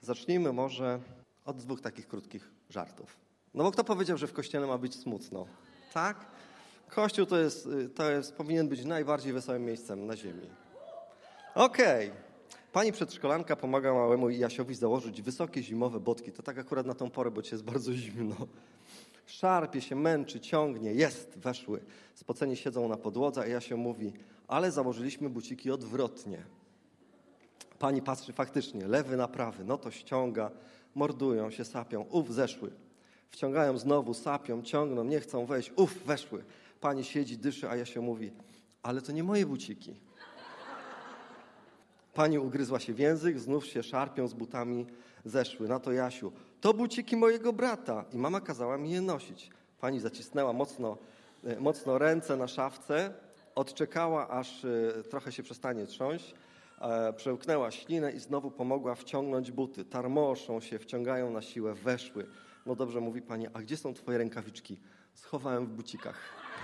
Zacznijmy może od 2 takich krótkich żartów. No bo kto powiedział, że w Kościele ma być smutno? Tak? Kościół powinien być najbardziej wesołym miejscem na ziemi. Okej. Pani przedszkolanka pomaga małemu Jasiowi założyć wysokie zimowe botki. To tak akurat na tą porę, bo dzisiaj jest bardzo zimno. Szarpie się, męczy, ciągnie. Jest, weszły. Spoceni siedzą na podłodze, a Jasio mówi, ale założyliśmy buciki odwrotnie. Pani patrzy faktycznie, lewy na prawy, no to ściąga, mordują się, sapią, zeszły. Wciągają znowu, sapią, ciągną, nie chcą wejść, weszły. Pani siedzi, dyszy, a Jasio mówi, ale to nie moje buciki. Pani ugryzła się w język, znów się szarpią, z butami zeszły. Na to Jasiu, to buciki mojego brata i mama kazała mi je nosić. Pani zacisnęła mocno ręce na szafce, odczekała, aż trochę się przestanie trząść, przełknęła ślinę i znowu pomogła wciągnąć buty. Tarmoszą się, wciągają na siłę, weszły. No dobrze, mówi pani, a gdzie są twoje rękawiczki? Schowałem w bucikach.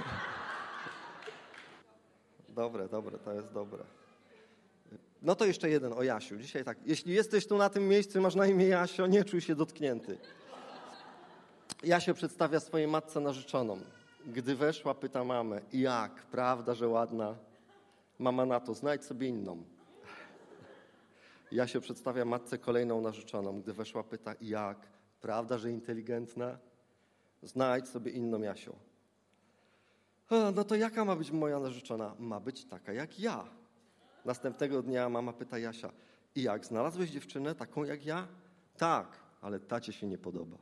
Dobre, to jest dobre. No to jeszcze jeden o Jasiu. Dzisiaj tak, jeśli jesteś tu na tym miejscu, masz na imię Jasio, nie czuj się dotknięty. Jasio przedstawia swojej matce narzeczoną. Gdy weszła, pyta mamę, jak, prawda, że ładna? Mama na to, znajdź sobie inną. Jasio przedstawia matce kolejną narzeczoną. Gdy weszła, pyta, jak, prawda, że inteligentna? Znajdź sobie inną, Jasio. No to jaka ma być moja narzeczona? Ma być taka jak ja. Następnego dnia mama pyta Jasia, i jak, znalazłeś dziewczynę taką jak ja? Tak, ale tacie się nie podoba.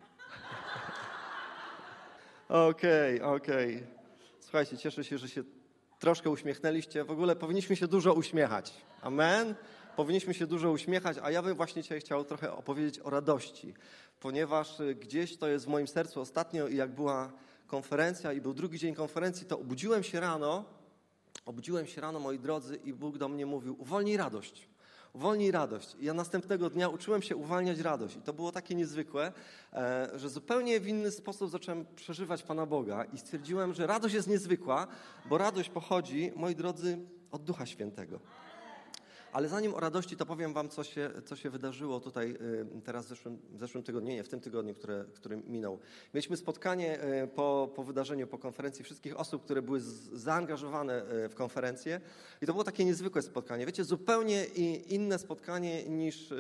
Okej. Słuchajcie, cieszę się, że się troszkę uśmiechnęliście. W ogóle powinniśmy się dużo uśmiechać. Amen? Powinniśmy się dużo uśmiechać, a ja bym właśnie dzisiaj chciał trochę opowiedzieć o radości, ponieważ gdzieś to jest w moim sercu ostatnio i jak była konferencja i był drugi dzień konferencji, to obudziłem się rano, moi drodzy, i Bóg do mnie mówił, uwolnij radość. I ja następnego dnia uczyłem się uwalniać radość. I to było takie niezwykłe, że zupełnie w inny sposób zacząłem przeżywać Pana Boga i stwierdziłem, że radość jest niezwykła, bo radość pochodzi, moi drodzy, od Ducha Świętego. Ale zanim o radości, to powiem wam, co się wydarzyło tutaj teraz w zeszłym tygodniu, nie, w tym tygodniu, który minął. Mieliśmy spotkanie po wydarzeniu, po konferencji wszystkich osób, które były zaangażowane w konferencję i to było takie niezwykłe spotkanie. Wiecie, zupełnie inne spotkanie niż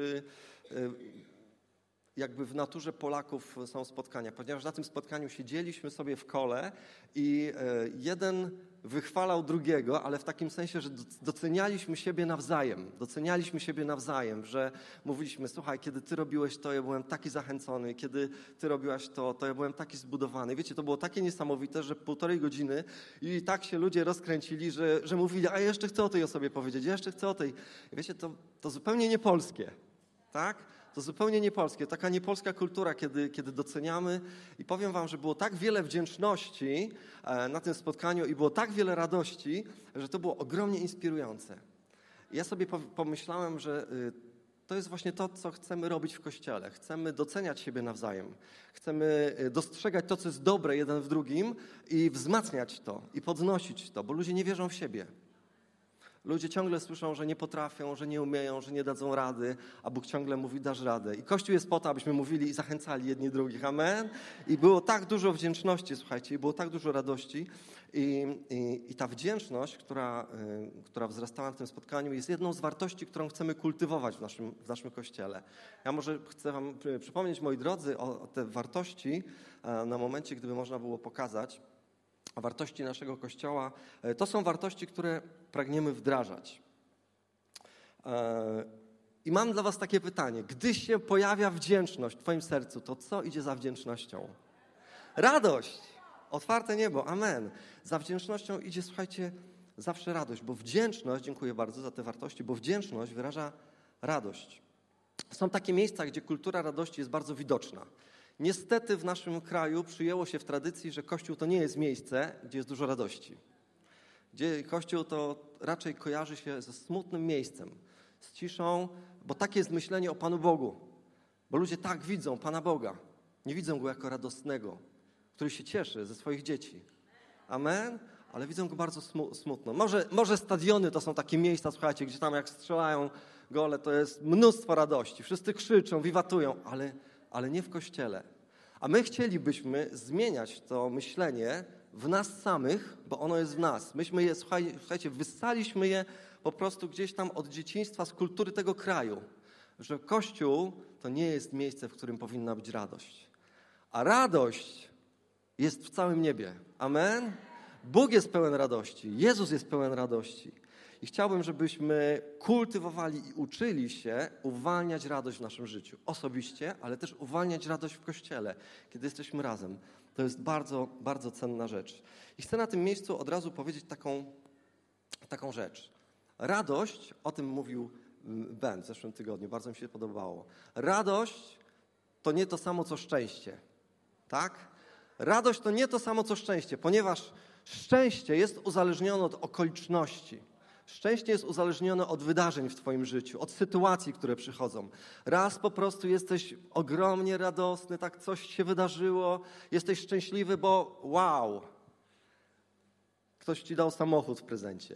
jakby w naturze Polaków są spotkania, ponieważ na tym spotkaniu siedzieliśmy sobie w kole i jeden wychwalał drugiego, ale w takim sensie, że docenialiśmy siebie nawzajem, że mówiliśmy, słuchaj, kiedy ty robiłeś to, ja byłem taki zachęcony, kiedy ty robiłaś to ja byłem taki zbudowany. Wiecie, to było takie niesamowite, że 1,5 godziny i tak się ludzie rozkręcili, że mówili, a ja jeszcze chcę o tej osobie powiedzieć, ja jeszcze chcę o tej. I wiecie, to zupełnie niepolskie, tak? To zupełnie niepolskie, taka niepolska kultura, kiedy doceniamy i powiem wam, że było tak wiele wdzięczności na tym spotkaniu i było tak wiele radości, że to było ogromnie inspirujące. I ja sobie pomyślałem, że to jest właśnie to, co chcemy robić w Kościele. Chcemy doceniać siebie nawzajem. Chcemy dostrzegać to, co jest dobre jeden w drugim i wzmacniać to i podnosić to, bo ludzie nie wierzą w siebie. Ludzie ciągle słyszą, że nie potrafią, że nie umieją, że nie dadzą rady, a Bóg ciągle mówi, dasz radę. I Kościół jest po to, abyśmy mówili i zachęcali jedni drugich. Amen? I było tak dużo wdzięczności, słuchajcie, i było tak dużo radości. I ta wdzięczność, która wzrastała w tym spotkaniu, jest jedną z wartości, którą chcemy kultywować w naszym Kościele. Ja może chcę wam przypomnieć, moi drodzy, o te wartości na momencie, gdyby można było pokazać. Wartości naszego Kościoła, to są wartości, które pragniemy wdrażać. I mam dla was takie pytanie. Gdy się pojawia wdzięczność w twoim sercu, to co idzie za wdzięcznością? Radość. Otwarte niebo. Amen. Za wdzięcznością idzie, słuchajcie, zawsze radość, bo wdzięczność, dziękuję bardzo za te wartości, bo wdzięczność wyraża radość. Są takie miejsca, gdzie kultura radości jest bardzo widoczna. Niestety w naszym kraju przyjęło się w tradycji, że Kościół to nie jest miejsce, gdzie jest dużo radości. Gdzie Kościół to raczej kojarzy się ze smutnym miejscem, z ciszą, bo takie jest myślenie o Panu Bogu. Bo ludzie tak widzą Pana Boga. Nie widzą Go jako radosnego, który się cieszy ze swoich dzieci. Amen? Ale widzą Go bardzo smutno. Może stadiony to są takie miejsca, słuchajcie, gdzie tam jak strzelają gole, to jest mnóstwo radości. Wszyscy krzyczą, wiwatują, ale nie w Kościele. A my chcielibyśmy zmieniać to myślenie w nas samych, bo ono jest w nas. Myśmy je, słuchajcie, wyssaliśmy je po prostu gdzieś tam od dzieciństwa, z kultury tego kraju, że Kościół to nie jest miejsce, w którym powinna być radość. A radość jest w całym niebie. Amen? Bóg jest pełen radości. Jezus jest pełen radości. I chciałbym, żebyśmy kultywowali i uczyli się uwalniać radość w naszym życiu. Osobiście, ale też uwalniać radość w Kościele, kiedy jesteśmy razem. To jest bardzo, bardzo cenna rzecz. I chcę na tym miejscu od razu powiedzieć taką rzecz. Radość, o tym mówił Ben w zeszłym tygodniu, bardzo mi się podobało. Radość to nie to samo, co szczęście. Tak? Radość to nie to samo, co szczęście, ponieważ szczęście jest uzależnione od okoliczności. Szczęście jest uzależnione od wydarzeń w twoim życiu, od sytuacji, które przychodzą. Raz po prostu jesteś ogromnie radosny, tak coś się wydarzyło, jesteś szczęśliwy, bo wow, ktoś ci dał samochód w prezencie.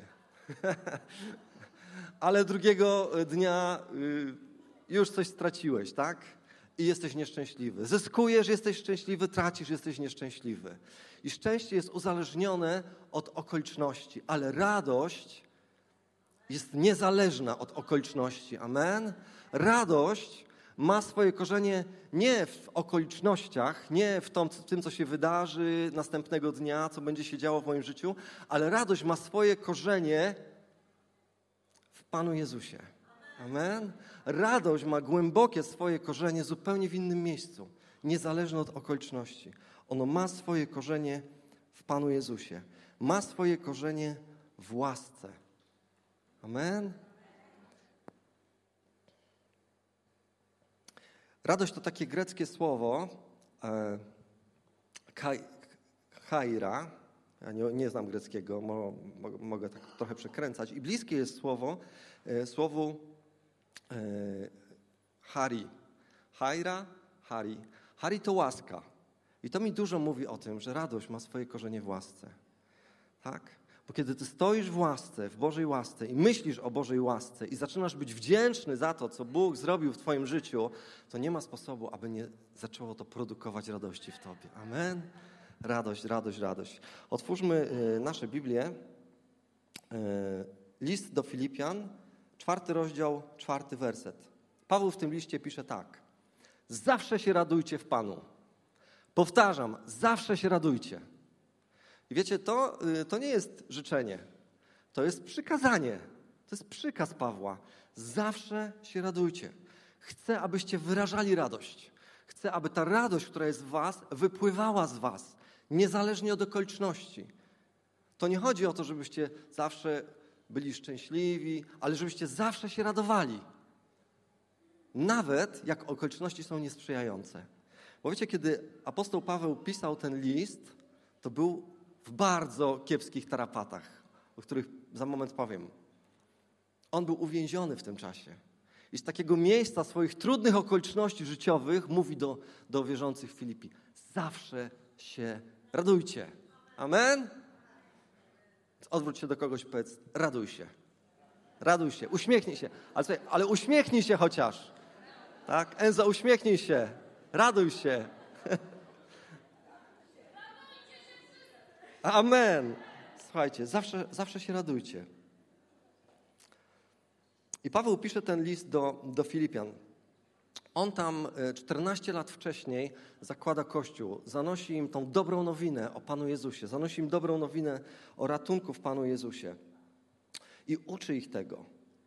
Ale drugiego dnia już coś straciłeś, tak? I jesteś nieszczęśliwy. Zyskujesz, jesteś szczęśliwy, tracisz, jesteś nieszczęśliwy. I szczęście jest uzależnione od okoliczności, ale radość jest niezależna od okoliczności. Amen? Radość ma swoje korzenie nie w okolicznościach, nie w tym, co się wydarzy następnego dnia, co będzie się działo w moim życiu, ale radość ma swoje korzenie w Panu Jezusie. Amen? Radość ma głębokie swoje korzenie zupełnie w innym miejscu, niezależne od okoliczności. Ono ma swoje korzenie w Panu Jezusie. Ma swoje korzenie w łasce. Amen? Radość to takie greckie słowo chaira. Ja nie znam greckiego, mogę tak trochę przekręcać. I bliskie jest słowu chari. Chaira, chari. Chari to łaska. I to mi dużo mówi o tym, że radość ma swoje korzenie w łasce. Tak? Bo kiedy ty stoisz w łasce, w Bożej łasce i myślisz o Bożej łasce i zaczynasz być wdzięczny za to, co Bóg zrobił w twoim życiu, to nie ma sposobu, aby nie zaczęło to produkować radości w tobie. Amen? Radość, radość, radość. Otwórzmy nasze Biblię. List do Filipian, 4 rozdział, 4 werset. Paweł w tym liście pisze tak. Zawsze się radujcie w Panu. Powtarzam, zawsze się radujcie. I wiecie, to nie jest życzenie. To jest przykazanie. To jest przykaz Pawła. Zawsze się radujcie. Chcę, abyście wyrażali radość. Chcę, aby ta radość, która jest w was, wypływała z was. Niezależnie od okoliczności. To nie chodzi o to, żebyście zawsze byli szczęśliwi, ale żebyście zawsze się radowali. Nawet jak okoliczności są niesprzyjające. Bo wiecie, kiedy apostoł Paweł pisał ten list, to był w bardzo kiepskich tarapatach, o których za moment powiem. On był uwięziony w tym czasie. I z takiego miejsca swoich trudnych okoliczności życiowych mówi do wierzących w Filipi. Zawsze się radujcie. Amen? Odwróć się do kogoś i powiedz, raduj się. Raduj się, uśmiechnij się. Ale uśmiechnij się chociaż. Tak? Enzo, uśmiechnij się. Raduj się. Amen. Słuchajcie, zawsze się radujcie. I Paweł pisze ten list do Filipian. On tam 14 lat wcześniej zakłada Kościół, zanosi im tą dobrą nowinę o Panu Jezusie, zanosi im dobrą nowinę o ratunku w Panu Jezusie i uczy ich tego.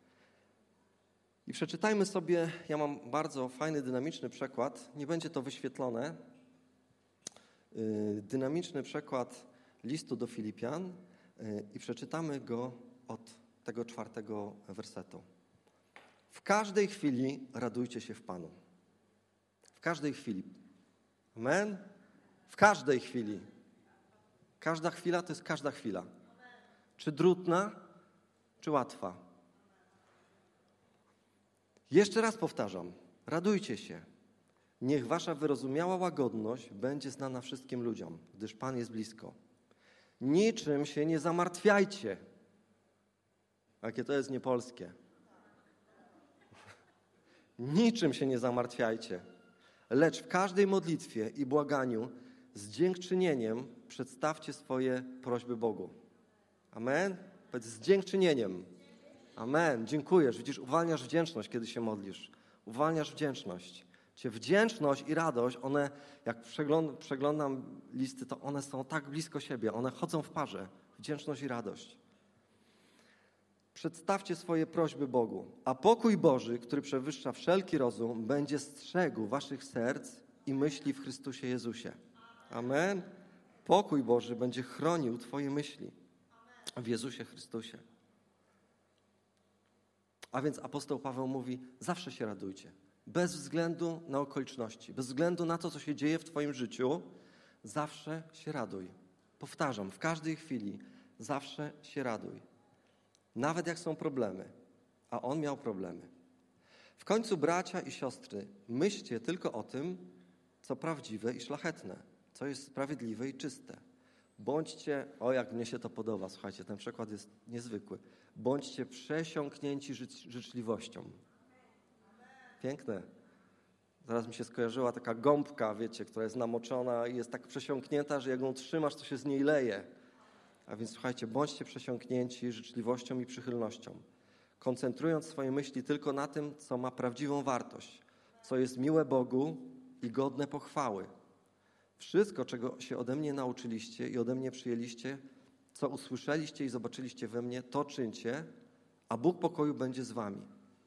I przeczytajmy sobie, ja mam bardzo fajny, dynamiczny przekład, nie będzie to wyświetlone, dynamiczny przekład listu do Filipian i przeczytamy go od tego 4 wersetu. W każdej chwili radujcie się w Panu. W każdej chwili. Amen? W każdej chwili. Każda chwila to jest każda chwila. Czy trudna, czy łatwa. Jeszcze raz powtarzam. Radujcie się. Niech wasza wyrozumiała łagodność będzie znana wszystkim ludziom, gdyż Pan jest blisko. Niczym się nie zamartwiajcie. Jakie to jest niepolskie. Niczym się nie zamartwiajcie, lecz w każdej modlitwie i błaganiu z dziękczynieniem przedstawcie swoje prośby Bogu. Amen? Powiedz z dziękczynieniem. Amen. Dziękujesz. Widzisz, uwalniasz wdzięczność, kiedy się modlisz. Uwalniasz wdzięczność. Wdzięczność i radość, one, jak przeglądam listy, to one są tak blisko siebie. One chodzą w parze. Wdzięczność i radość. Przedstawcie swoje prośby Bogu, a pokój Boży, który przewyższa wszelki rozum, będzie strzegł waszych serc i myśli w Chrystusie Jezusie. Amen. Pokój Boży będzie chronił twoje myśli w Jezusie Chrystusie. A więc apostoł Paweł mówi, zawsze się radujcie. Bez względu na okoliczności, bez względu na to, co się dzieje w twoim życiu, zawsze się raduj. Powtarzam, w każdej chwili zawsze się raduj. Nawet jak są problemy, a on miał problemy. W końcu, bracia i siostry, myślcie tylko o tym, co prawdziwe i szlachetne, co jest sprawiedliwe i czyste. Bądźcie, jak mnie się to podoba, słuchajcie, ten przykład jest niezwykły. Bądźcie przesiąknięci życzliwością. Piękne. Zaraz mi się skojarzyła taka gąbka, wiecie, która jest namoczona i jest tak przesiąknięta, że jak ją trzymasz, to się z niej leje. A więc słuchajcie, bądźcie przesiąknięci życzliwością i przychylnością, koncentrując swoje myśli tylko na tym, co ma prawdziwą wartość, co jest miłe Bogu i godne pochwały. Wszystko, czego się ode mnie nauczyliście i ode mnie przyjęliście, co usłyszeliście i zobaczyliście we mnie, to czyńcie, a Bóg pokoju będzie z wami.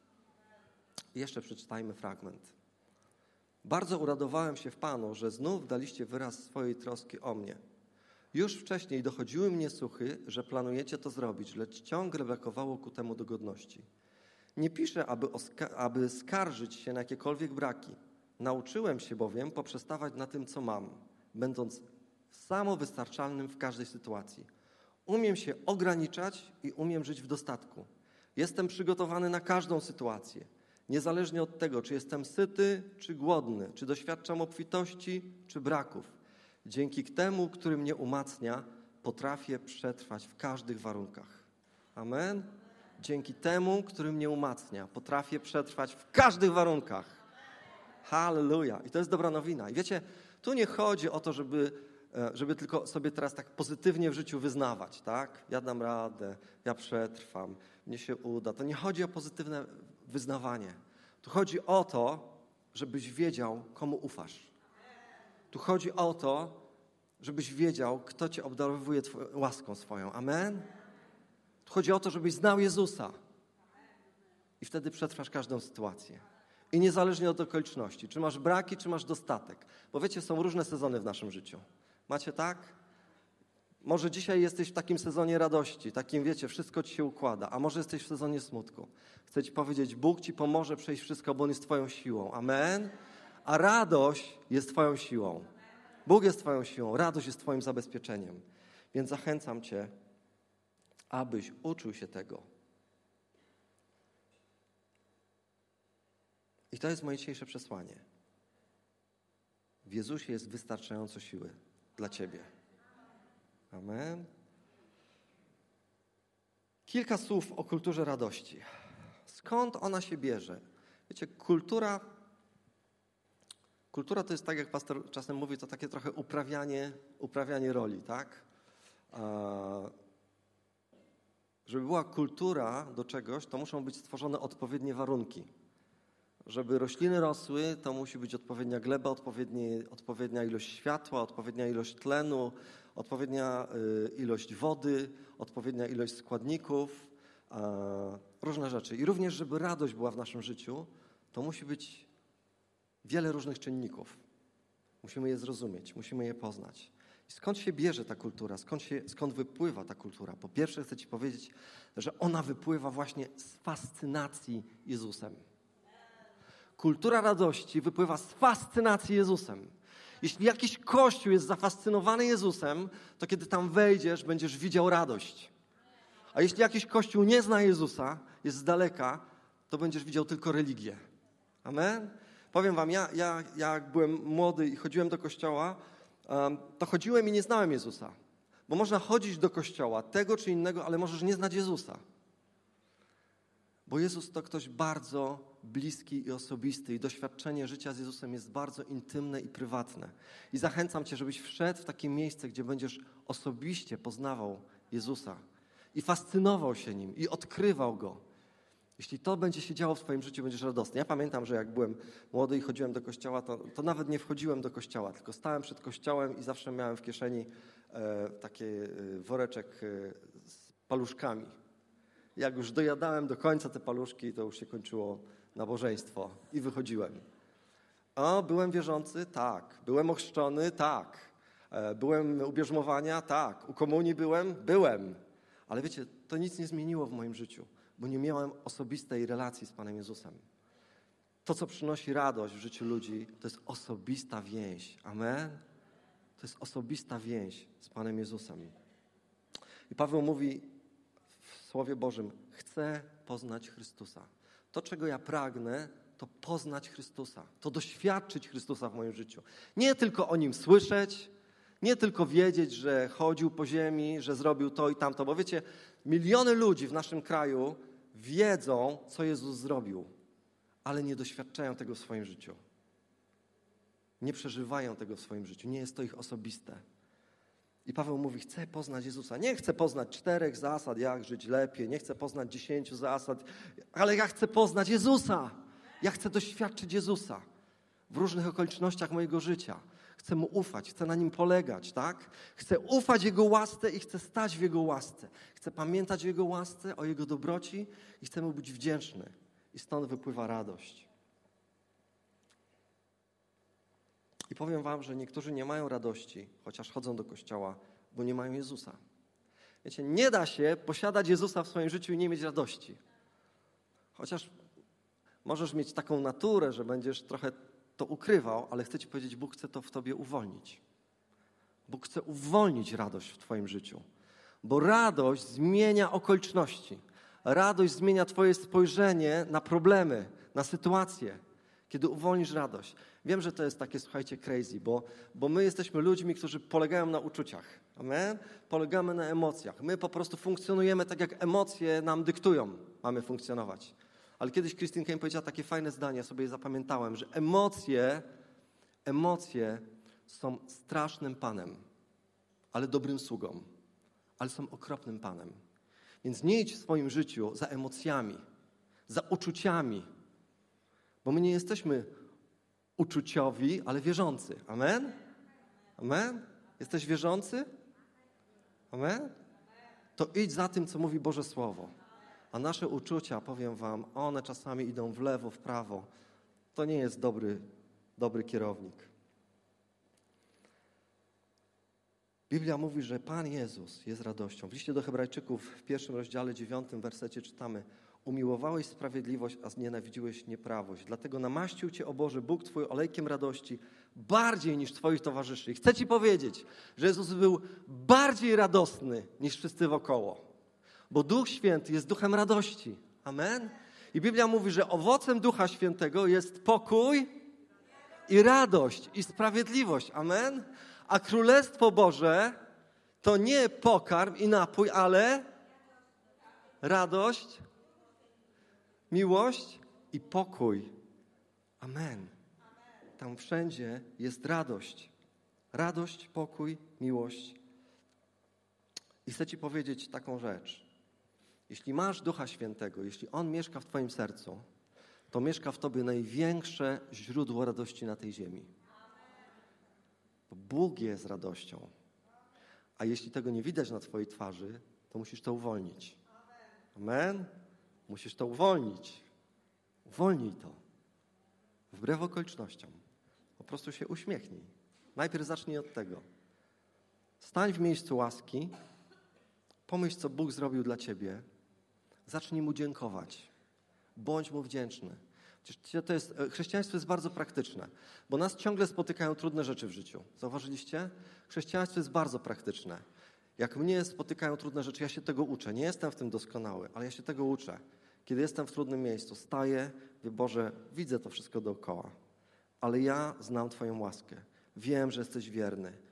I jeszcze przeczytajmy fragment. Bardzo uradowałem się w Panu, że znów daliście wyraz swojej troski o mnie. Już wcześniej dochodziły mnie słuchy, że planujecie to zrobić, lecz ciągle brakowało ku temu dogodności. Nie piszę, aby skarżyć się na jakiekolwiek braki. Nauczyłem się bowiem poprzestawać na tym, co mam, będąc samowystarczalnym w każdej sytuacji. Umiem się ograniczać i umiem żyć w dostatku. Jestem przygotowany na każdą sytuację, niezależnie od tego, czy jestem syty, czy głodny, czy doświadczam obfitości, czy braków. Dzięki temu, który mnie umacnia, potrafię przetrwać w każdych warunkach. Amen? Dzięki temu, który mnie umacnia, potrafię przetrwać w każdych warunkach. Halleluja. I to jest dobra nowina. I wiecie, tu nie chodzi o to, żeby tylko sobie teraz tak pozytywnie w życiu wyznawać, tak? Ja dam radę, ja przetrwam, mnie się uda. To nie chodzi o pozytywne wyznawanie. Tu chodzi o to, żebyś wiedział, komu ufasz. Tu chodzi o to, żebyś wiedział, kto cię obdarowuje łaską swoją. Amen? Tu chodzi o to, żebyś znał Jezusa. I wtedy przetrwasz każdą sytuację. I niezależnie od okoliczności. Czy masz braki, czy masz dostatek. Bo wiecie, są różne sezony w naszym życiu. Macie tak? Może dzisiaj jesteś w takim sezonie radości, takim wiecie, wszystko ci się układa, a może jesteś w sezonie smutku. Chcę ci powiedzieć, Bóg ci pomoże przejść wszystko, bo On jest twoją siłą. Amen? A radość jest twoją siłą. Bóg jest twoją siłą, radość jest twoim zabezpieczeniem. Więc zachęcam cię, abyś uczył się tego. I to jest moje dzisiejsze przesłanie. W Jezusie jest wystarczająco siły dla ciebie. Amen. Kilka słów o kulturze radości. Skąd ona się bierze? Wiecie, kultura to jest tak, jak pastor czasem mówi, to takie trochę uprawianie roli, tak? Żeby była kultura do czegoś, to muszą być stworzone odpowiednie warunki. Żeby rośliny rosły, to musi być odpowiednia gleba, odpowiednia ilość światła, odpowiednia ilość tlenu, odpowiednia ilość wody, odpowiednia ilość składników, różne rzeczy. I również, żeby radość była w naszym życiu, to musi być wiele różnych czynników. Musimy je zrozumieć, musimy je poznać. I skąd się bierze ta kultura? Skąd wypływa ta kultura? Po pierwsze chcę ci powiedzieć, że ona wypływa właśnie z fascynacji Jezusem. Kultura radości wypływa z fascynacji Jezusem. Jeśli jakiś kościół jest zafascynowany Jezusem, to kiedy tam wejdziesz, będziesz widział radość. A jeśli jakiś kościół nie zna Jezusa, jest z daleka, to będziesz widział tylko religię. Amen? Powiem wam, ja jak byłem młody i chodziłem do kościoła, to chodziłem i nie znałem Jezusa. Bo można chodzić do kościoła tego czy innego, ale możesz nie znać Jezusa. Bo Jezus to ktoś bardzo bliski i osobisty i doświadczenie życia z Jezusem jest bardzo intymne i prywatne. I zachęcam Cię, żebyś wszedł w takie miejsce, gdzie będziesz osobiście poznawał Jezusa i fascynował się Nim i odkrywał Go. Jeśli to będzie się działo w Twoim życiu, będziesz radosny. Ja pamiętam, że jak byłem młody i chodziłem do kościoła, to nawet nie wchodziłem do kościoła, tylko stałem przed kościołem i zawsze miałem w kieszeni taki woreczek z paluszkami. Jak już dojadałem do końca te paluszki, to już się kończyło nabożeństwo i wychodziłem. Byłem wierzący? Tak. Byłem ochrzczony? Tak. Byłem u bierzmowania? Tak. U komunii byłem. Ale wiecie, to nic nie zmieniło w moim życiu, bo nie miałem osobistej relacji z Panem Jezusem. To, co przynosi radość w życiu ludzi, to jest osobista więź. Amen? To jest osobista więź z Panem Jezusem. I Paweł mówi w Słowie Bożym, chcę poznać Chrystusa. To, czego ja pragnę, to poznać Chrystusa. To doświadczyć Chrystusa w moim życiu. Nie tylko o Nim słyszeć, nie tylko wiedzieć, że chodził po ziemi, że zrobił to i tamto. Bo wiecie, miliony ludzi w naszym kraju wiedzą, co Jezus zrobił, ale nie doświadczają tego w swoim życiu. Nie przeżywają tego w swoim życiu. Nie jest to ich osobiste. I Paweł mówi, chcę poznać Jezusa. Nie chcę poznać 4 zasad, jak żyć lepiej. Nie chcę poznać 10 zasad, ale ja chcę poznać Jezusa. Ja chcę doświadczyć Jezusa w różnych okolicznościach mojego życia. Chcę Mu ufać, chcę na Nim polegać, tak? Chcę ufać Jego łasce i chcę stać w Jego łasce. Chcę pamiętać o Jego łasce, o Jego dobroci i chcę Mu być wdzięczny. I stąd wypływa radość. I powiem wam, że niektórzy nie mają radości, chociaż chodzą do kościoła, bo nie mają Jezusa. Wiecie, nie da się posiadać Jezusa w swoim życiu i nie mieć radości. Chociaż możesz mieć taką naturę, że będziesz trochę to ukrywał, ale chcę ci powiedzieć, Bóg chce to w tobie uwolnić. Bóg chce uwolnić radość w twoim życiu. Bo radość zmienia okoliczności. Radość zmienia twoje spojrzenie na problemy, na sytuacje. Kiedy uwolnisz radość. Wiem, że to jest takie, słuchajcie, crazy, bo my jesteśmy ludźmi, którzy polegają na uczuciach. Amen? Polegamy na emocjach. My po prostu funkcjonujemy tak, jak emocje nam dyktują. Mamy funkcjonować. Ale kiedyś Christine Kane powiedziała takie fajne zdanie, ja sobie je zapamiętałem, że emocje są strasznym panem, ale dobrym sługą. Ale są okropnym panem. Więc nie idź w swoim życiu za emocjami, za uczuciami, bo my nie jesteśmy uczuciowi, ale wierzący. Amen? Amen? Jesteś wierzący? Amen? To idź za tym, co mówi Boże Słowo. A nasze uczucia, powiem wam, one czasami idą w lewo, w prawo. To nie jest dobry kierownik. Biblia mówi, że Pan Jezus jest radością. W liście do Hebrajczyków w 1 rozdziale 9 wersecie czytamy: umiłowałeś sprawiedliwość, a znienawidziłeś nieprawość. Dlatego namaścił Cię, o Boże, Bóg Twój olejkiem radości bardziej niż Twoich towarzyszy. I chcę Ci powiedzieć, że Jezus był bardziej radosny niż wszyscy wokoło. Bo Duch Święty jest duchem radości. Amen? I Biblia mówi, że owocem Ducha Świętego jest pokój i radość i sprawiedliwość. Amen? A Królestwo Boże to nie pokarm i napój, ale radość, miłość i pokój. Amen. Tam wszędzie jest radość. Radość, pokój, miłość. I chcę Ci powiedzieć taką rzecz. Jeśli masz Ducha Świętego, jeśli On mieszka w Twoim sercu, to mieszka w Tobie największe źródło radości na tej ziemi. Bo Bóg jest radością. A jeśli tego nie widać na Twojej twarzy, to musisz to uwolnić. Amen? Musisz to uwolnić. Uwolnij to. Wbrew okolicznościom. Po prostu się uśmiechnij. Najpierw zacznij od tego. Stań w miejscu łaski. Pomyśl, co Bóg zrobił dla ciebie. Zacznij Mu dziękować. Bądź Mu wdzięczny. Chrześcijaństwo jest bardzo praktyczne, bo nas ciągle spotykają trudne rzeczy w życiu. Zauważyliście? Chrześcijaństwo jest bardzo praktyczne. Jak mnie spotykają trudne rzeczy, ja się tego uczę. Nie jestem w tym doskonały, ale ja się tego uczę. Kiedy jestem w trudnym miejscu, staję, mówię: Boże, widzę to wszystko dookoła, ale ja znam Twoją łaskę. Wiem, że jesteś wierny.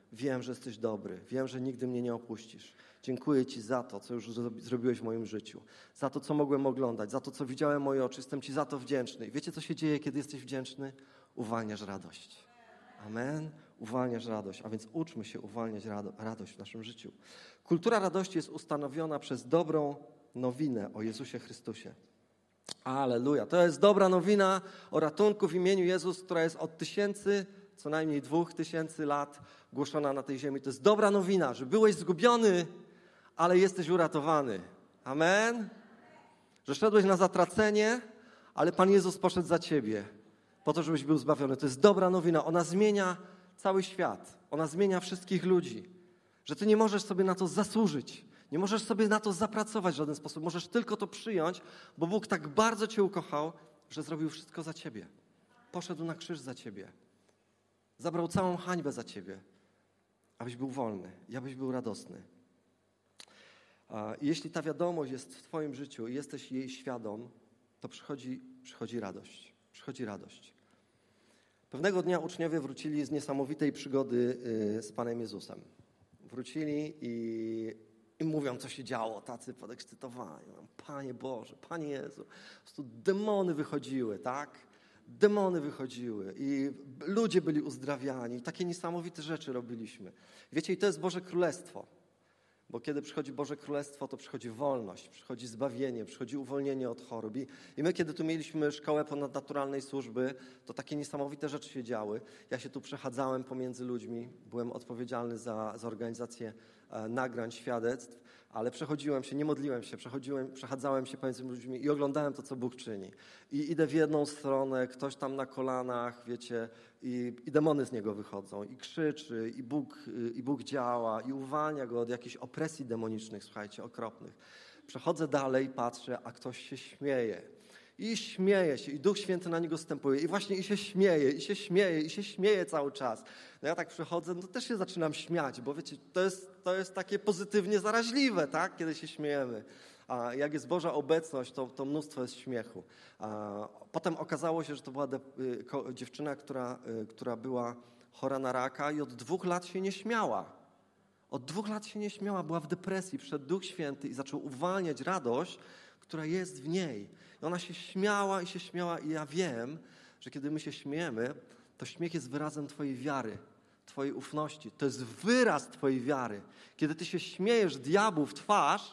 Wiem, że jesteś dobry. Wiem, że nigdy mnie nie opuścisz. Dziękuję Ci za to, co już zrobiłeś w moim życiu. Za to, co mogłem oglądać. Za to, co widziałem moje oczy. Jestem Ci za to wdzięczny. I wiecie, co się dzieje, kiedy jesteś wdzięczny? Uwalniasz radość. Amen. Uwalniasz radość. A więc uczmy się uwalniać radość w naszym życiu. Kultura radości jest ustanowiona przez dobrą nowinę o Jezusie Chrystusie. Alleluja. To jest dobra nowina o ratunku w imieniu Jezus, która jest od co najmniej 2000 lat głoszona na tej ziemi. To jest dobra nowina, że byłeś zgubiony, ale jesteś uratowany. Amen. Że szedłeś na zatracenie, ale Pan Jezus poszedł za ciebie, po to, żebyś był zbawiony. To jest dobra nowina. Ona zmienia cały świat. Ona zmienia wszystkich ludzi. Że ty nie możesz sobie na to zasłużyć. Nie możesz sobie na to zapracować w żaden sposób. Możesz tylko to przyjąć, bo Bóg tak bardzo cię ukochał, że zrobił wszystko za ciebie. Poszedł na krzyż za ciebie. Zabrał całą hańbę za ciebie, abyś był wolny i abyś był radosny. Jeśli ta wiadomość jest w twoim życiu i jesteś jej świadom, to przychodzi radość. Przychodzi radość. Pewnego dnia uczniowie wrócili z niesamowitej przygody z Panem Jezusem. Wrócili i mówią, co się działo, tacy podekscytowani. Panie Boże, Panie Jezu, po prostu demony wychodziły, tak? Demony wychodziły i ludzie byli uzdrawiani. Takie niesamowite rzeczy robiliśmy. Wiecie, i to jest Boże Królestwo. Bo kiedy przychodzi Boże Królestwo, to przychodzi wolność, przychodzi zbawienie, przychodzi uwolnienie od chorób. I my, kiedy tu mieliśmy szkołę ponadnaturalnej służby, to takie niesamowite rzeczy się działy. Ja się tu przechadzałem pomiędzy ludźmi, byłem odpowiedzialny za organizację nagrań, świadectw, ale przechodziłem się, nie modliłem się, przechadzałem się pomiędzy ludźmi i oglądałem to, co Bóg czyni. I idę w jedną stronę, ktoś tam na kolanach, wiecie, i demony z niego wychodzą, i krzyczy, i Bóg działa, i uwalnia go od jakichś opresji demonicznych, słuchajcie, okropnych. Przechodzę dalej, patrzę, a ktoś się śmieje. I śmieje się, i Duch Święty na niego stępuje, i właśnie i się śmieje cały czas. No ja tak przychodzę, no też się zaczynam śmiać, bo wiecie, to jest takie pozytywnie zaraźliwe, tak, kiedy się śmiejemy. A jak jest Boża obecność, to mnóstwo jest śmiechu. Potem okazało się, że to była dziewczyna, która była chora na raka i od 2 lat się nie śmiała. Od 2 lat się nie śmiała, była w depresji, przyszedł Duch Święty i zaczął uwalniać radość, która jest w niej. I ona się śmiała i ja wiem, że kiedy my się śmiejemy, to śmiech jest wyrazem twojej wiary, twojej ufności. To jest wyraz twojej wiary. Kiedy ty się śmiejesz diabłu w twarz,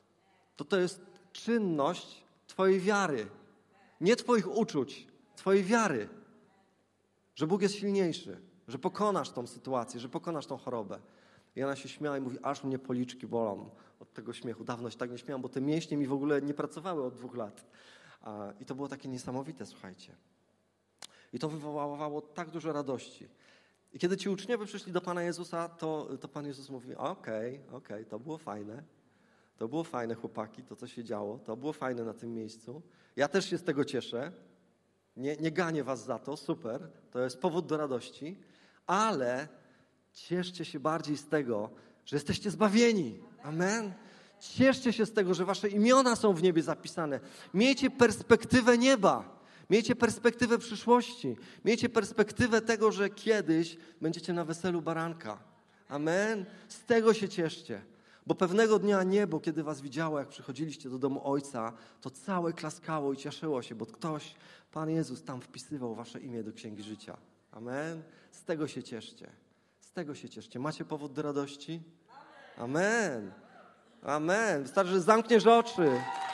to jest czynność twojej wiary. Nie twoich uczuć, twojej wiary. Że Bóg jest silniejszy, że pokonasz tą sytuację, że pokonasz tą chorobę. I ona się śmiała i mówi, aż mnie policzki bolą od tego śmiechu. Dawno się tak nie śmiałam, bo te mięśnie mi w ogóle nie pracowały od 2 lat. I to było takie niesamowite, słuchajcie. I to wywołało tak dużo radości. I kiedy ci uczniowie przyszli do Pana Jezusa, to Pan Jezus mówi, okej, to było fajne. To było fajne, chłopaki, to co się działo. To było fajne na tym miejscu. Ja też się z tego cieszę. Nie ganię was za to, super. To jest powód do radości. Ale cieszcie się bardziej z tego, że jesteście zbawieni. Amen. Cieszcie się z tego, że wasze imiona są w niebie zapisane. Miejcie perspektywę nieba. Miejcie perspektywę przyszłości. Miejcie perspektywę tego, że kiedyś będziecie na weselu baranka. Amen. Z tego się cieszcie. Bo pewnego dnia niebo, kiedy was widziało, jak przychodziliście do domu Ojca, to całe klaskało i cieszyło się, bo ktoś, Pan Jezus, tam wpisywał wasze imię do Księgi Życia. Amen. Z tego się cieszcie. Z tego się cieszcie. Macie powód do radości? Amen. Amen. Wystarczy, że zamkniesz oczy.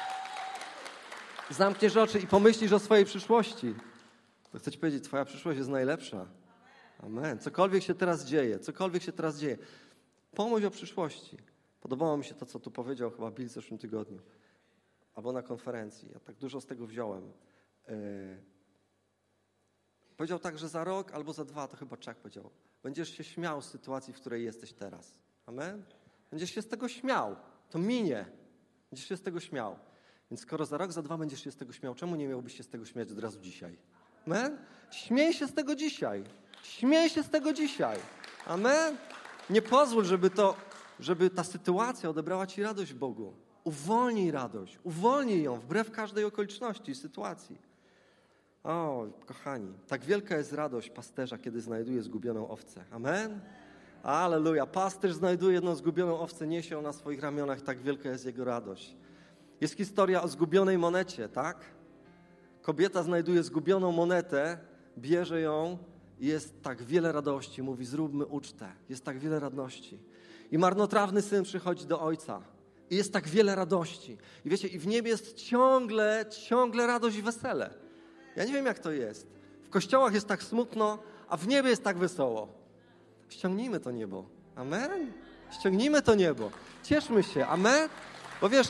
Zamkniesz oczy i pomyślisz o swojej przyszłości. To chcę ci powiedzieć, twoja przyszłość jest najlepsza. Amen. Cokolwiek się teraz dzieje. Pomyśl o przyszłości. Podobało mi się to, co tu powiedział chyba Bill w zeszłym tygodniu. Albo na konferencji. Ja tak dużo z tego wziąłem. Powiedział tak, że za rok albo za 2, to chyba Chuck powiedział, będziesz się śmiał z sytuacji, w której jesteś teraz. Amen? Będziesz się z tego śmiał. To minie. Będziesz się z tego śmiał. Więc skoro za rok, za 2 będziesz się z tego śmiał, czemu nie miałbyś się z tego śmiać od razu dzisiaj? Amen? Śmiej się z tego dzisiaj. Śmiej się z tego dzisiaj. Amen? Nie pozwól, żeby ta sytuacja odebrała ci radość w Bogu. Uwolnij radość. Uwolnij ją wbrew każdej okoliczności i sytuacji. O, kochani, tak wielka jest radość pasterza, kiedy znajduje zgubioną owcę. Amen? Alleluja. Pasterz znajduje jedną zgubioną owcę, niesie ją na swoich ramionach, tak wielka jest jego radość. Jest historia o zgubionej monecie, tak? Kobieta znajduje zgubioną monetę, bierze ją i jest tak wiele radości. Mówi, zróbmy ucztę. Jest tak wiele radości. I marnotrawny syn przychodzi do ojca. I jest tak wiele radości. I wiecie, i w niebie jest ciągle radość i wesele. Ja nie wiem, jak to jest. W kościołach jest tak smutno, a w niebie jest tak wesoło. Ściągnijmy to niebo. Amen? Ściągnijmy to niebo. Cieszmy się. Amen? Bo wiesz,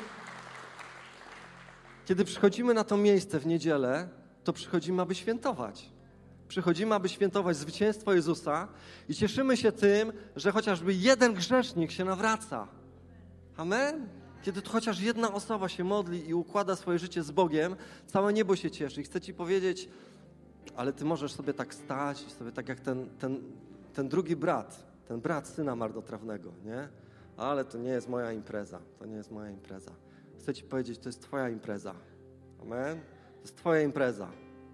kiedy przychodzimy na to miejsce w niedzielę, to przychodzimy, aby świętować. Przychodzimy, aby świętować zwycięstwo Jezusa i cieszymy się tym, że chociażby jeden grzesznik się nawraca. Amen? Kiedy tu chociaż jedna osoba się modli i układa swoje życie z Bogiem, całe niebo się cieszy. I chcę ci powiedzieć, ale ty możesz sobie tak stać, sobie tak jak ten drugi brat, ten brat syna marnotrawnego, nie? Ale to nie jest moja impreza, to nie jest moja impreza. Chcę ci powiedzieć, to jest twoja impreza. Amen? To jest twoja impreza.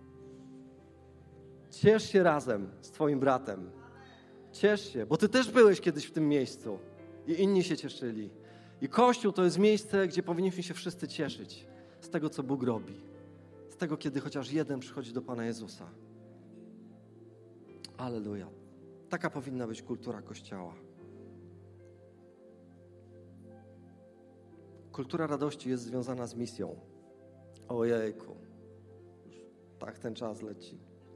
Ciesz się razem z twoim bratem. Ciesz się, bo ty też byłeś kiedyś w tym miejscu i inni się cieszyli. I Kościół to jest miejsce, gdzie powinniśmy się wszyscy cieszyć z tego, co Bóg robi. Z tego, kiedy chociaż jeden przychodzi do Pana Jezusa. Alleluja. Taka powinna być kultura Kościoła. Kultura radości jest związana z misją. Ojejku. Tak ten czas leci.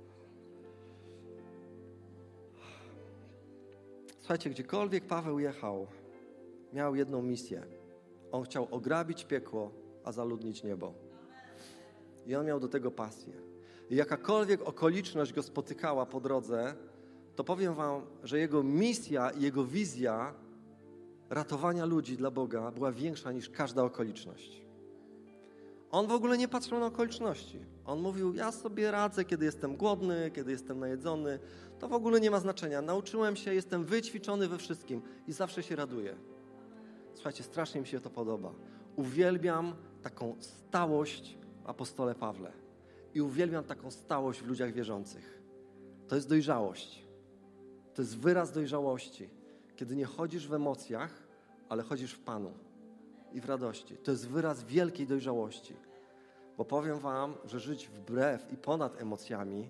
Słuchajcie, gdziekolwiek Paweł jechał, miał jedną misję. On chciał ograbić piekło, a zaludnić niebo. I on miał do tego pasję. I jakakolwiek okoliczność go spotykała po drodze, to powiem wam, że jego misja i jego wizja ratowania ludzi dla Boga była większa niż każda okoliczność. On w ogóle nie patrzył na okoliczności. On mówił, ja sobie radzę, kiedy jestem głodny, kiedy jestem najedzony. To w ogóle nie ma znaczenia. Nauczyłem się, jestem wyćwiczony we wszystkim i zawsze się raduję. Słuchajcie, strasznie mi się to podoba. Uwielbiam taką stałość w apostole Pawle. I uwielbiam taką stałość w ludziach wierzących. To jest dojrzałość. To jest wyraz dojrzałości. Kiedy nie chodzisz w emocjach, ale chodzisz w Panu i w radości. To jest wyraz wielkiej dojrzałości. Bo powiem wam, że żyć wbrew i ponad emocjami,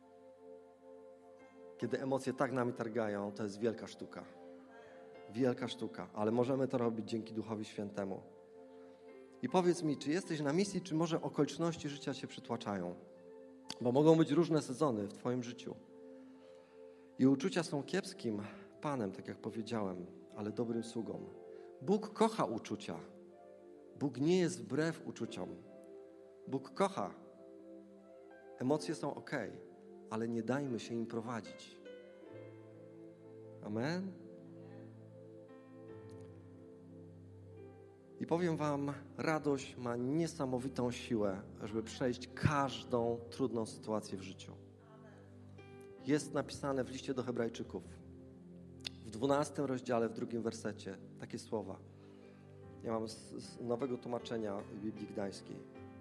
kiedy emocje tak nami targają, to jest wielka sztuka. Wielka sztuka, ale możemy to robić dzięki Duchowi Świętemu. I powiedz mi, czy jesteś na misji, czy może okoliczności życia cię przytłaczają? Bo mogą być różne sezony w twoim życiu. I uczucia są kiepskim Panem, tak jak powiedziałem, ale dobrym sługą. Bóg kocha uczucia. Bóg nie jest wbrew uczuciom. Bóg kocha. Emocje są okej, ale nie dajmy się im prowadzić. Amen? I powiem wam, radość ma niesamowitą siłę, żeby przejść każdą trudną sytuację w życiu. Jest napisane w liście do Hebrajczyków, w 12 rozdziale, w 2 wersecie, takie słowa. Ja mam z nowego tłumaczenia Biblii Gdańskiej.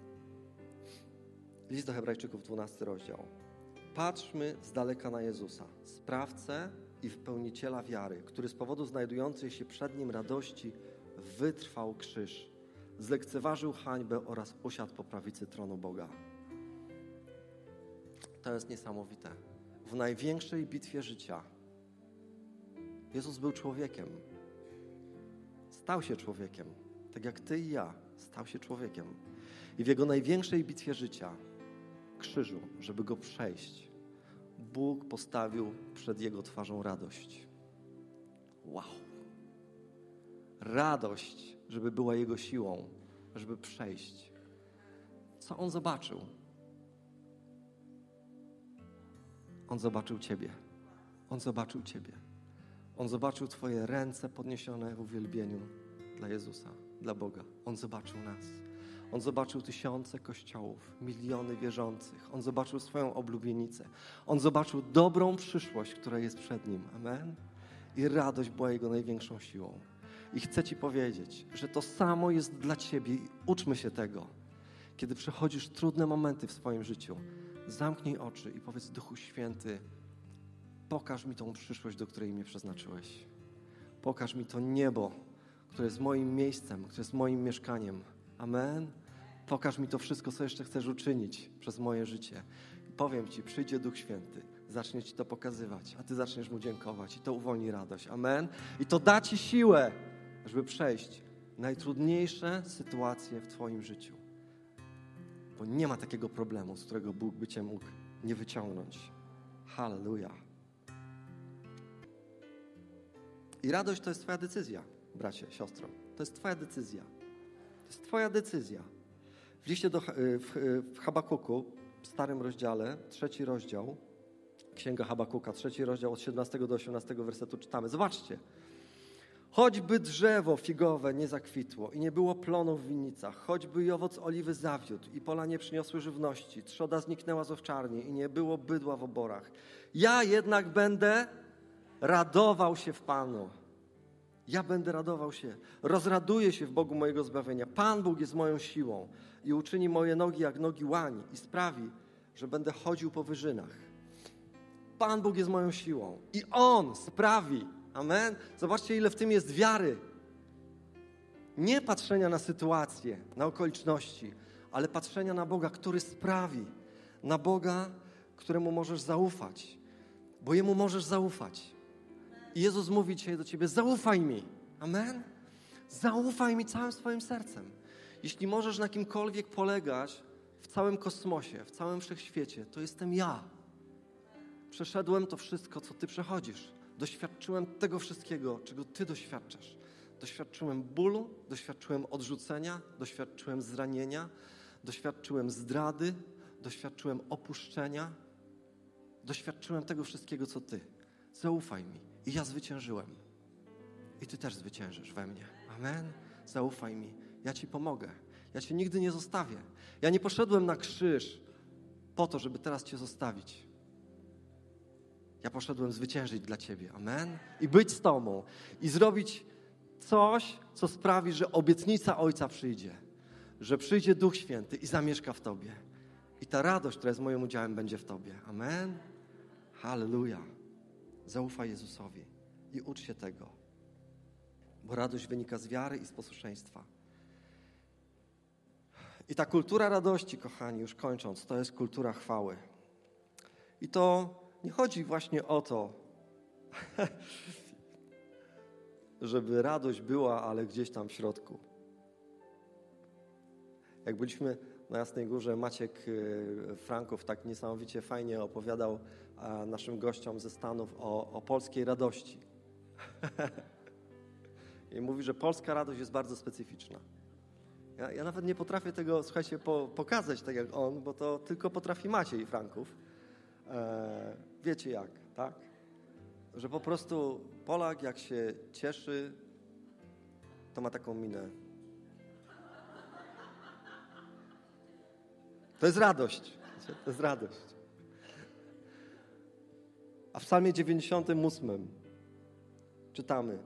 List do Hebrajczyków, 12 rozdział. Patrzmy z daleka na Jezusa, sprawcę i wypełniciela wiary, który z powodu znajdującej się przed Nim radości wytrwał krzyż, zlekceważył hańbę oraz usiadł po prawicy tronu Boga. To jest niesamowite. W największej bitwie życia Jezus był człowiekiem. Stał się człowiekiem. Tak jak ty i ja, stał się człowiekiem. I w Jego największej bitwie życia, krzyżu, żeby Go przejść, Bóg postawił przed Jego twarzą radość. Wow! Radość, żeby była Jego siłą, żeby przejść. Co On zobaczył? On zobaczył ciebie. On zobaczył ciebie. On zobaczył twoje ręce podniesione w uwielbieniu dla Jezusa, dla Boga. On zobaczył nas. On zobaczył tysiące kościołów, miliony wierzących. On zobaczył swoją oblubienicę. On zobaczył dobrą przyszłość, która jest przed Nim. Amen? I radość była Jego największą siłą. I chcę ci powiedzieć, że to samo jest dla ciebie i uczmy się tego. Kiedy przechodzisz trudne momenty w swoim życiu, zamknij oczy i powiedz: Duchu Święty, pokaż mi tą przyszłość, do której mnie przeznaczyłeś. Pokaż mi to niebo, które jest moim miejscem, które jest moim mieszkaniem. Amen. Pokaż mi to wszystko, co jeszcze chcesz uczynić przez moje życie. I powiem Ci, przyjdzie Duch Święty, zacznie Ci to pokazywać, a Ty zaczniesz Mu dziękować i to uwolni radość. Amen. I to da Ci siłę, żeby przejść najtrudniejsze sytuacje w Twoim życiu. Bo nie ma takiego problemu, z którego Bóg by Cię mógł nie wyciągnąć. Halleluja. I radość to jest Twoja decyzja, bracie, siostro. To jest Twoja decyzja. To jest Twoja decyzja. W liście w Habakuku, w starym rozdziale, 3 rozdział, Księga Habakuka, 3 rozdział od 17 do 18 wersetu czytamy. Zobaczcie. Choćby drzewo figowe nie zakwitło i nie było plonów w winnicach, choćby i owoc oliwy zawiódł i pola nie przyniosły żywności, trzoda zniknęła z owczarni i nie było bydła w oborach. Ja jednak będę radował się w Panu. Ja będę radował się. Rozraduję się w Bogu mojego zbawienia. Pan Bóg jest moją siłą i uczyni moje nogi jak nogi łań i sprawi, że będę chodził po wyżynach. Pan Bóg jest moją siłą i On sprawi. Amen. Zobaczcie, ile w tym jest wiary. Nie patrzenia na sytuacje, na okoliczności, ale patrzenia na Boga, który sprawi. Na Boga, któremu możesz zaufać. Bo Jemu możesz zaufać. I Jezus mówi dzisiaj do ciebie, zaufaj mi. Amen. Zaufaj mi całym swoim sercem. Jeśli możesz na kimkolwiek polegać w całym kosmosie, w całym wszechświecie, to jestem ja. Przeszedłem to wszystko, co ty przechodzisz. Doświadczyłem tego wszystkiego, czego ty doświadczasz. Doświadczyłem bólu, doświadczyłem odrzucenia, doświadczyłem zranienia, doświadczyłem zdrady, doświadczyłem opuszczenia. Doświadczyłem tego wszystkiego, co ty. Zaufaj mi. I ja zwyciężyłem. I ty też zwyciężysz we mnie. Amen. Zaufaj mi. Ja ci pomogę. Ja cię nigdy nie zostawię. Ja nie poszedłem na krzyż po to, żeby teraz cię zostawić. Ja poszedłem zwyciężyć dla ciebie. Amen. I być z tobą. I zrobić coś, co sprawi, że obietnica Ojca przyjdzie. Że przyjdzie Duch Święty i zamieszka w tobie. I ta radość, która jest moim udziałem, będzie w tobie. Amen. Halleluja. Zaufaj Jezusowi i ucz się tego. Bo radość wynika z wiary i z posłuszeństwa. I ta kultura radości, kochani, już kończąc, to jest kultura chwały. I to nie chodzi właśnie o to, żeby radość była, ale gdzieś tam w środku. Jak byliśmy na Jasnej Górze, Maciek Franków tak niesamowicie fajnie opowiadał naszym gościom ze Stanów o polskiej radości. I mówi, że polska radość jest bardzo specyficzna. Ja nawet nie potrafię tego, słuchajcie, pokazać tak jak on, bo to tylko potrafi Maciej Franków. Wiecie jak, tak? Że po prostu Polak jak się cieszy, to ma taką minę. To jest radość. To jest radość. A w Psalmie 98 czytamy: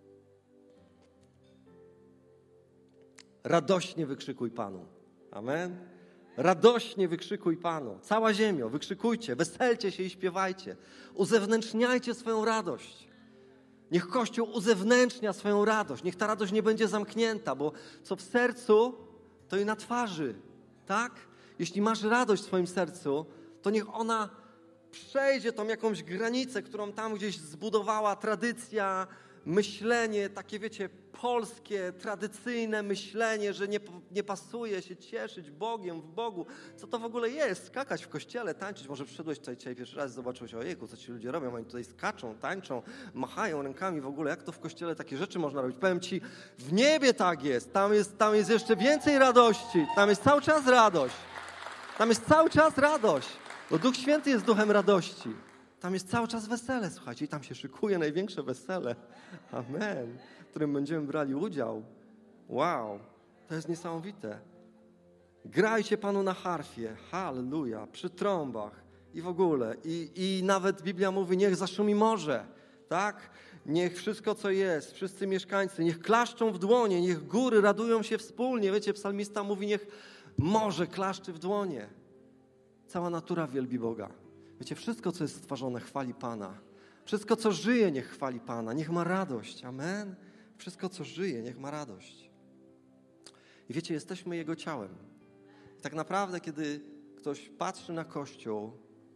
radośnie wykrzykuj Panu. Amen. Radośnie wykrzykuj Panu. Cała ziemio, wykrzykujcie, weselcie się i śpiewajcie. Uzewnętrzniajcie swoją radość. Niech Kościół uzewnętrznia swoją radość. Niech ta radość nie będzie zamknięta, bo co w sercu, to i na twarzy. Tak? Jeśli masz radość w swoim sercu, to niech ona przejdzie tą jakąś granicę, którą tam gdzieś zbudowała tradycja, myślenie, takie wiecie, polskie, tradycyjne myślenie, że nie pasuje się cieszyć Bogiem, w Bogu. Co to w ogóle jest? Skakać w kościele, tańczyć. Może przyszedłeś tutaj dzisiaj pierwszy raz i zobaczyłeś, ojejku, co ci ludzie robią? Oni tutaj skaczą, tańczą, machają rękami w ogóle. Jak to w kościele takie rzeczy można robić? Powiem ci, w niebie tak jest. Tam jest jeszcze więcej radości. Tam jest cały czas radość. Tam jest cały czas radość. Bo Duch Święty jest duchem radości. Tam jest cały czas wesele, słuchajcie, i tam się szykuje największe wesele. Amen. W którym będziemy brali udział. Wow, to jest niesamowite. Grajcie Panu na harfie, halleluja, przy trąbach i w ogóle. I nawet Biblia mówi, niech zaszumi morze, tak? Niech wszystko, co jest, wszyscy mieszkańcy, niech klaszczą w dłonie, niech góry radują się wspólnie. Wiecie, psalmista mówi, niech morze klaszczy w dłonie. Cała natura wielbi Boga. Wiecie, wszystko, co jest stworzone, chwali Pana. Wszystko, co żyje, niech chwali Pana, niech ma radość. Amen. Wszystko, co żyje, niech ma radość. I wiecie, jesteśmy Jego ciałem. I tak naprawdę, kiedy ktoś patrzy na Kościół,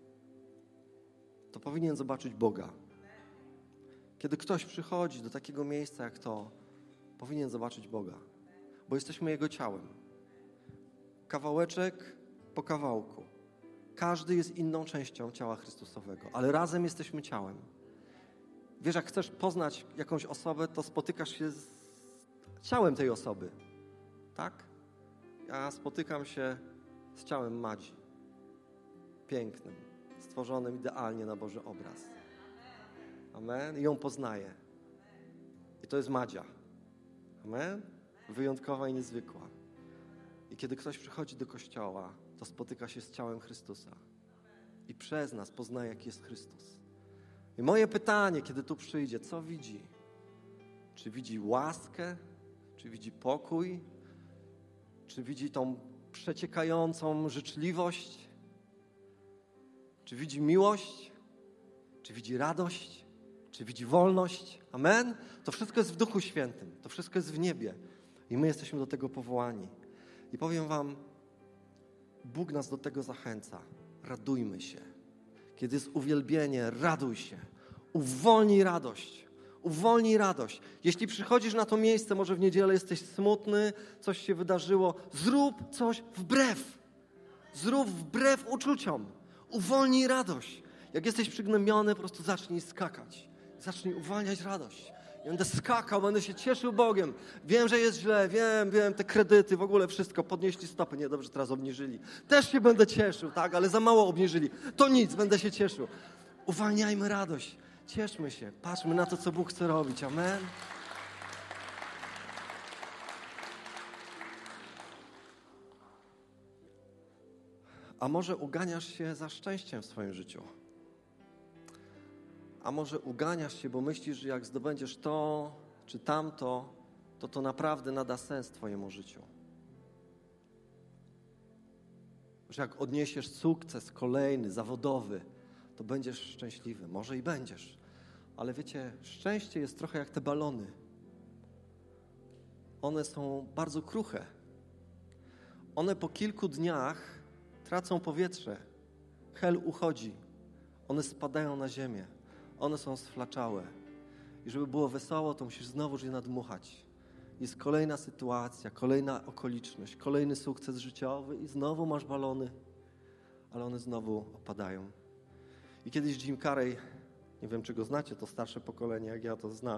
to powinien zobaczyć Boga. Kiedy ktoś przychodzi do takiego miejsca jak to, powinien zobaczyć Boga. Bo jesteśmy Jego ciałem. Kawałeczek po kawałku. Każdy jest inną częścią ciała Chrystusowego, ale razem jesteśmy ciałem. Wiesz, jak chcesz poznać jakąś osobę, to spotykasz się z ciałem tej osoby. Tak? Ja spotykam się z ciałem Madzi. Pięknym, stworzonym idealnie na Boży obraz. Amen. I ją poznaję. I to jest Madzia. Amen. Wyjątkowa i niezwykła. I kiedy ktoś przychodzi do Kościoła, to spotyka się z ciałem Chrystusa. I przez nas poznaje, jaki jest Chrystus. I moje pytanie, kiedy tu przyjdzie, co widzi? Czy widzi łaskę? Czy widzi pokój? Czy widzi tą przeciekającą życzliwość? Czy widzi miłość? Czy widzi radość? Czy widzi wolność? Amen? To wszystko jest w Duchu Świętym. To wszystko jest w niebie. I my jesteśmy do tego powołani. I powiem wam, Bóg nas do tego zachęca. Radujmy się. Kiedy jest uwielbienie, raduj się. Uwolnij radość. Uwolnij radość. Jeśli przychodzisz na to miejsce, może w niedzielę jesteś smutny, coś się wydarzyło, zrób coś wbrew. Zrób wbrew uczuciom. Uwolnij radość. Jak jesteś przygnębiony, po prostu zacznij skakać. Zacznij uwalniać radość. Ja będę skakał, będę się cieszył Bogiem. Wiem, że jest źle, wiem, te kredyty, w ogóle wszystko. Podnieśli stopy, nie, dobrze, teraz obniżyli. Też się będę cieszył, tak, ale za mało obniżyli. To nic, będę się cieszył. Uwalniajmy radość. Cieszmy się. Patrzmy na to, co Bóg chce robić. Amen. A może uganiasz się za szczęściem w swoim życiu? A może uganiasz się, bo myślisz, że jak zdobędziesz to czy tamto, to naprawdę nada sens twojemu życiu. Że jak odniesiesz sukces kolejny, zawodowy, to będziesz szczęśliwy. Może i będziesz. Ale wiecie, szczęście jest trochę jak te balony. One są bardzo kruche. One po kilku dniach tracą powietrze. Hel uchodzi. One spadają na ziemię. One są sflaczałe. I żeby było wesoło, to musisz znowu je nadmuchać. Jest kolejna sytuacja, kolejna okoliczność, kolejny sukces życiowy i znowu masz balony, ale one znowu opadają. I kiedyś Jim Carrey, nie wiem, czy go znacie, to starsze pokolenie, jak ja to zna.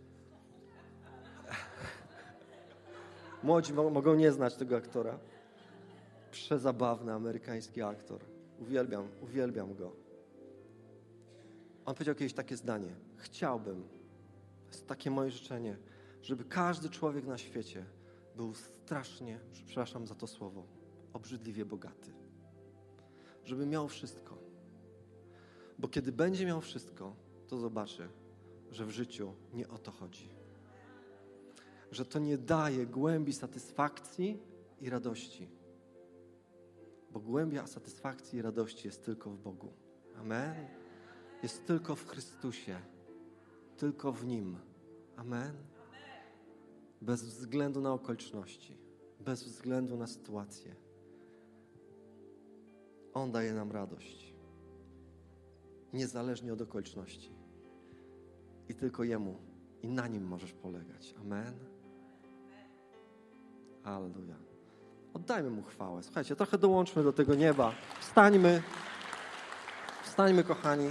Młodzi mogą nie znać tego aktora. Przezabawny amerykański aktor. Uwielbiam go. On powiedział kiedyś takie zdanie. Chciałbym, to jest takie moje życzenie, żeby każdy człowiek na świecie był strasznie, przepraszam za to słowo, obrzydliwie bogaty. Żeby miał wszystko. Bo kiedy będzie miał wszystko, to zobaczy, że w życiu nie o to chodzi. Że to nie daje głębi satysfakcji i radości. Bo głębia satysfakcji i radości jest tylko w Bogu. Amen. Jest tylko w Chrystusie. Tylko w Nim. Amen. Bez względu na okoliczności. Bez względu na sytuację. On daje nam radość. Niezależnie od okoliczności. I tylko Jemu. I na Nim możesz polegać. Amen. Halleluja. Oddajmy Mu chwałę. Słuchajcie, trochę dołączmy do tego nieba. Wstańmy. Wstańmy, kochani.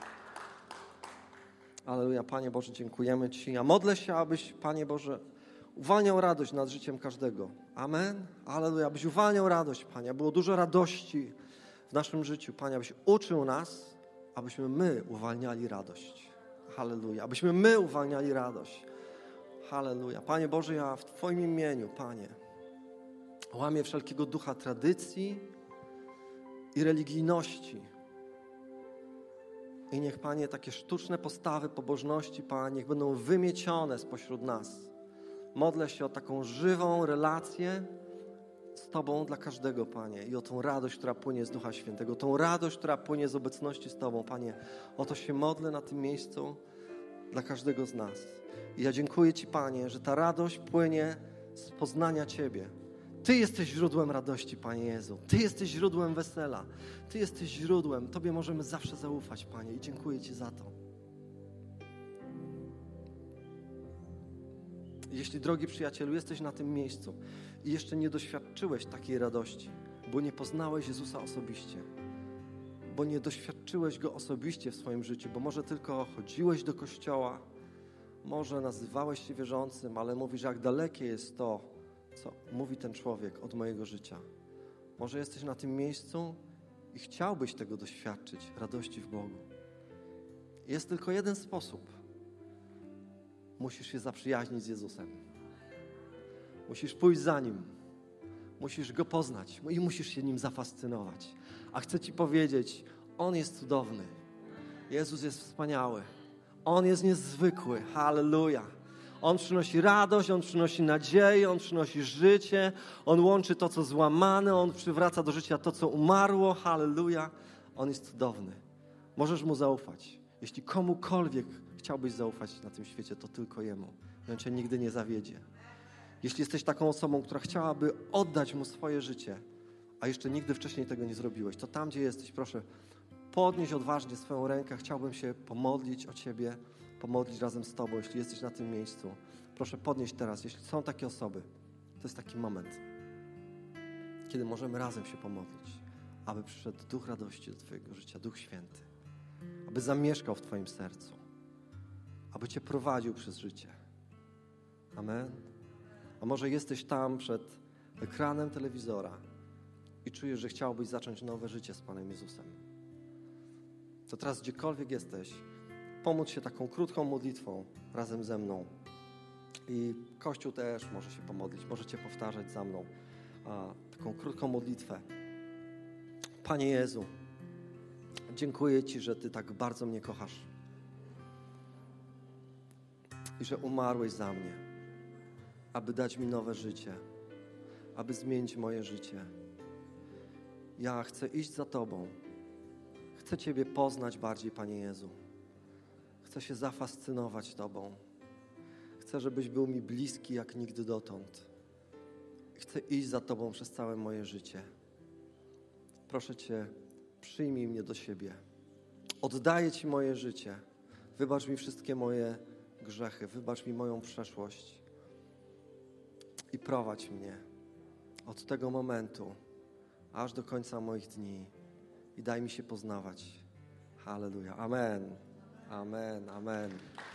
Alleluja. Panie Boże, dziękujemy Ci. Ja modlę się, abyś, Panie Boże, uwalniał radość nad życiem każdego. Amen. Alleluja. Abyś uwalniał radość, Panie. Było dużo radości w naszym życiu. Panie, abyś uczył nas, abyśmy my uwalniali radość. Halleluja. Abyśmy my uwalniali radość. Halleluja. Panie Boże, ja w Twoim imieniu, Panie, łamię wszelkiego ducha tradycji i religijności. I niech, Panie, takie sztuczne postawy pobożności, Panie, niech będą wymiecione spośród nas. Modlę się o taką żywą relację z Tobą dla każdego, Panie, i o tą radość, która płynie z Ducha Świętego, tą radość, która płynie z obecności z Tobą, Panie. O to się modlę na tym miejscu dla każdego z nas. I ja dziękuję Ci, Panie, że ta radość płynie z poznania Ciebie. Ty jesteś źródłem radości, Panie Jezu. Ty jesteś źródłem wesela. Ty jesteś źródłem. Tobie możemy zawsze zaufać, Panie, i dziękuję Ci za to. Jeśli, drogi przyjacielu, jesteś na tym miejscu i jeszcze nie doświadczyłeś takiej radości, bo nie poznałeś Jezusa osobiście, bo nie doświadczyłeś Go osobiście w swoim życiu, bo może tylko chodziłeś do kościoła, może nazywałeś się wierzącym, ale mówisz, jak dalekie jest to, co mówi ten człowiek od mojego życia. Może jesteś na tym miejscu i chciałbyś tego doświadczyć, radości w Bogu. Jest tylko jeden sposób. Musisz się zaprzyjaźnić z Jezusem. Musisz pójść za Nim. Musisz Go poznać i musisz się Nim zafascynować. A chcę Ci powiedzieć, On jest cudowny. Jezus jest wspaniały. On jest niezwykły. Halleluja. On przynosi radość, On przynosi nadzieję, On przynosi życie. On łączy to, co złamane. On przywraca do życia to, co umarło. Halleluja. On jest cudowny. Możesz Mu zaufać. Jeśli komukolwiek chciałbyś zaufać na tym świecie, to tylko Jemu. I On Cię nigdy nie zawiedzie. Jeśli jesteś taką osobą, która chciałaby oddać Mu swoje życie, a jeszcze nigdy wcześniej tego nie zrobiłeś, to tam, gdzie jesteś, proszę, podnieś odważnie swoją rękę. Chciałbym się pomodlić o Ciebie, pomodlić razem z Tobą, jeśli jesteś na tym miejscu. Proszę podnieść teraz, jeśli są takie osoby. To jest taki moment, kiedy możemy razem się pomodlić, aby przyszedł Duch radości do Twojego życia, Duch Święty, aby zamieszkał w Twoim sercu, aby Cię prowadził przez życie. Amen. A może jesteś tam przed ekranem telewizora i czujesz, że chciałbyś zacząć nowe życie z Panem Jezusem. To teraz gdziekolwiek jesteś, pomódl się taką krótką modlitwą razem ze mną. I Kościół też może się pomodlić, możecie powtarzać za mną taką krótką modlitwę. Panie Jezu, dziękuję Ci, że Ty tak bardzo mnie kochasz i że umarłeś za mnie, aby dać mi nowe życie, aby zmienić moje życie. Ja chcę iść za Tobą. Chcę Ciebie poznać bardziej, Panie Jezu. Chcę się zafascynować Tobą. Chcę, żebyś był mi bliski jak nigdy dotąd. Chcę iść za Tobą przez całe moje życie. Proszę Cię, przyjmij mnie do siebie. Oddaję Ci moje życie. Wybacz mi wszystkie moje grzechy. Wybacz mi moją przeszłość. I prowadź mnie od tego momentu aż do końca moich dni. I daj mi się poznawać. Halleluja. Amen. Amen. Amen.